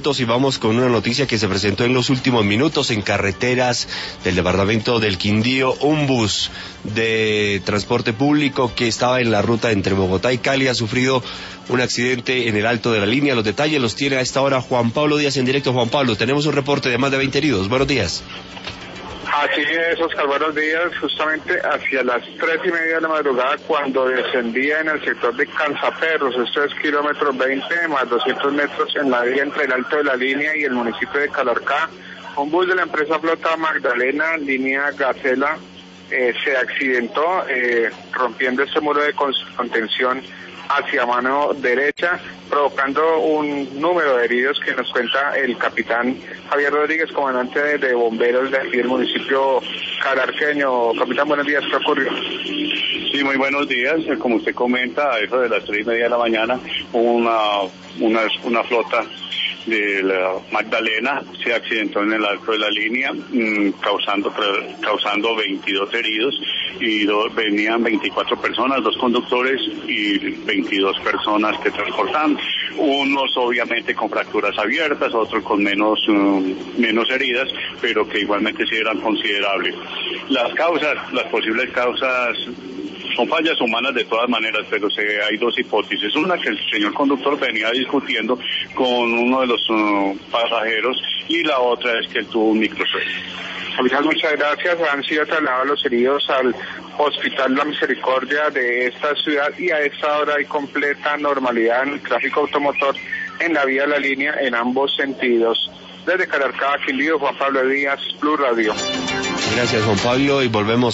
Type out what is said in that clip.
minutos y vamos con una noticia que se presentó en los últimos minutos en carreteras del departamento del Quindío. Un bus de transporte público que estaba en la ruta entre Bogotá y Cali ha sufrido un accidente en el alto de la línea. Los detalles los tiene a esta hora Juan Pablo Díaz en directo. Juan Pablo, tenemos un reporte de más de 20 heridos. Buenos días. Así es, Oscar, buenos días. Justamente hacia las 3:30 de la madrugada, cuando descendía en el sector de Cansaperros, esto es kilómetro 20 más 200 metros en la vía entre el alto de la línea y el municipio de Calarcá, un bus de la empresa Flota Magdalena, línea Gacela, se accidentó rompiendo este muro de contención hacia mano derecha, provocando un número de heridos que nos cuenta el capitán Javier Rodríguez, comandante de bomberos de aquí del municipio calarqueño. Capitán, buenos días, ¿qué ocurrió? Sí, muy buenos días. Como usted comenta, a eso de las 3:30 de la mañana, una flota de la Magdalena se accidentó en el alto de la línea, causando 22 heridos, y venían 24 personas, 2 conductores y 22 personas que transportaban, unos obviamente con fracturas abiertas, otros con menos heridas, pero que igualmente sí eran considerables. Las posibles causas son fallas humanas de todas maneras, pero hay 2 hipótesis. Una, que el señor conductor venía discutiendo con uno de los pasajeros, y la otra es que él tuvo un microsueño. Capitán, muchas gracias. Han sido trasladados los heridos al Hospital La Misericordia de esta ciudad, y a esta hora hay completa normalidad en el tráfico automotor en la vía de la línea en ambos sentidos. Desde Calarcá, Quindío, Juan Pablo Díaz, Blue Radio. Gracias, Juan Pablo, y volvemos